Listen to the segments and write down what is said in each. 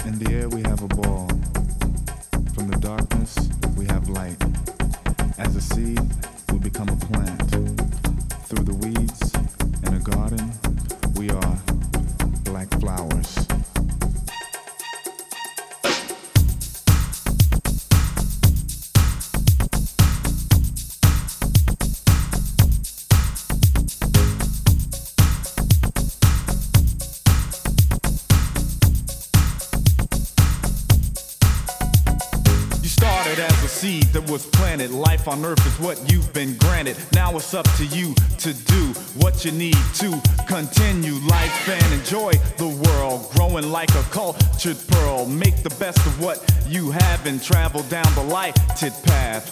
In the air we have a ball. From the darkness we have light. As a seed we become a plant. Through the weeds in a garden we are black flowers. As a seed that was planted, life on earth is what you've been granted. Now it's up to you to do what you need to continue life and enjoy the world. Growing like a cultured pearl, make the best of what you have and travel down the lighted path.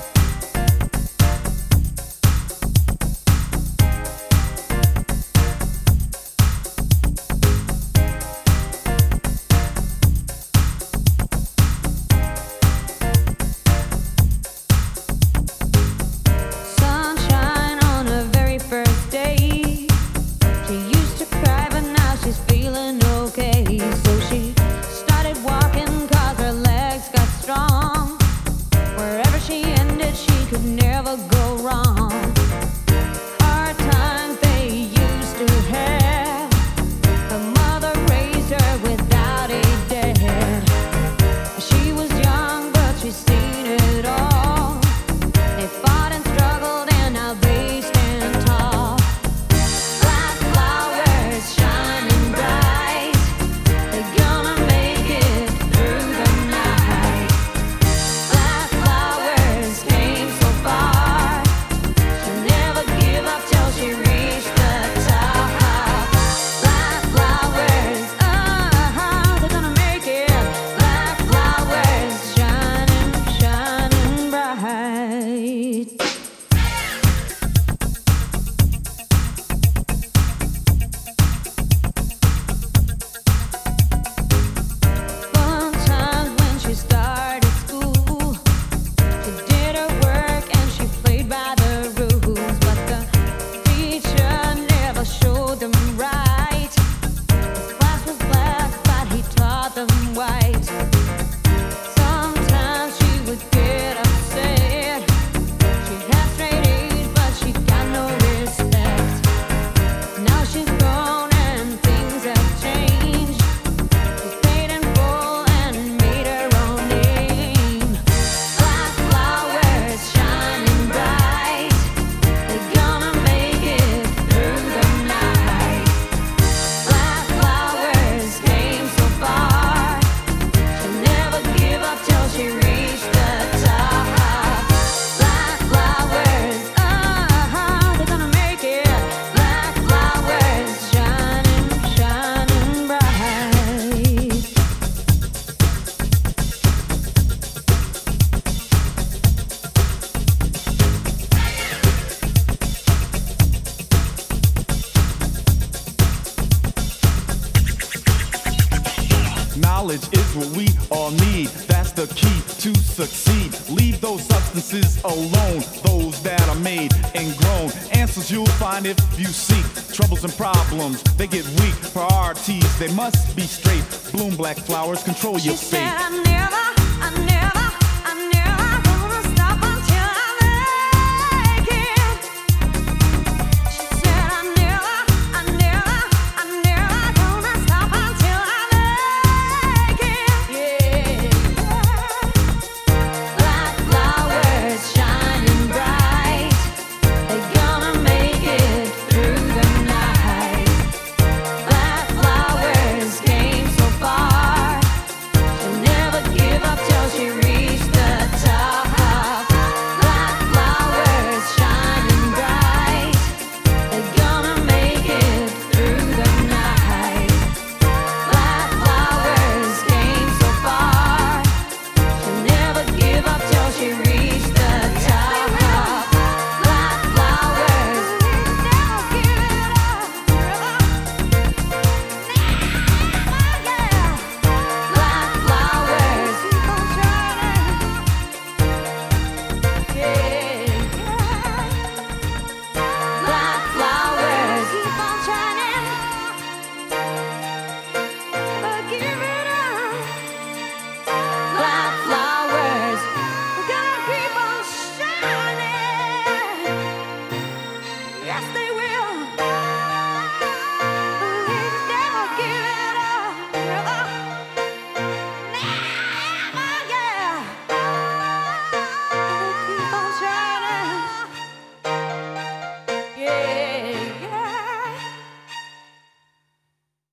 Knowledge is what we all need. That's the key to succeed. Leave those substances alone, those that are made and grown. Answers you'll find if you seek. Troubles and problems, they get weak. Priorities, they must be straight. Bloom black flowers, control your fate. She said, I never